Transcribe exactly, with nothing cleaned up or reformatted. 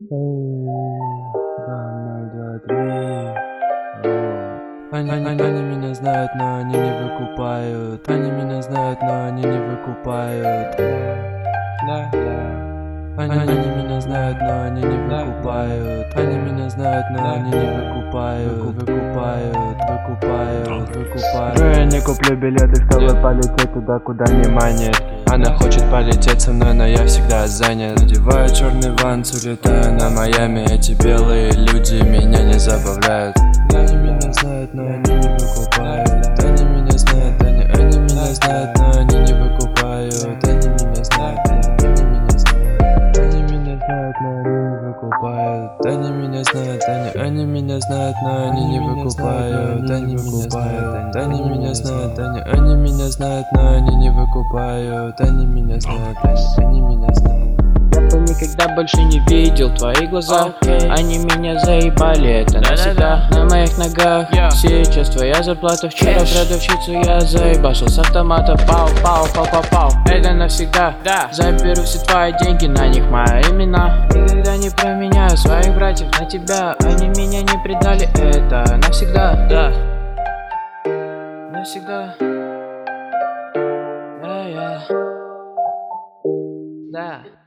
Ноль, два, три. Они, они, они меня знают, но они не выкупают. Они меня знают, но они не выкупают. Да, да. Они, они меня знают, но они не выкупают. Они меня знают, но они не выкупают. Выкупают, выкупают, выкупают. Но я не куплю билеты, чтобы полететь туда, куда внимание. Она хочет полететь со мной, но я всегда занят. Надеваю черный ванс, улетаю на Майами. Эти белые люди меня не забавляют. Они меня знают, но они не выкупают. Они меня знают, они, они меня знают, но они не выкупают. Они меня знают, они меня знают. Они меня знают, но они не выкупают. Они меня знают, они, они меня знают, но они не выкупают. Они меня знают, они меня знают, они, они меня знают, но они не выкупают. Они меня знают, они, они меня знают. Я бы никогда больше не видел твои глаза. okay. Они меня заебали, это навсегда. На моих ногах yeah. Сейчас твоя зарплата. Вчера продавщицу я заебашил с автомата. Пау, пау, пау, пау, пау. Это навсегда да. Заберу все твои деньги, на них мои имена. Никогда не променяю своих братьев на тебя. Они меня не предали, это навсегда да. Навсегда да, я. Да.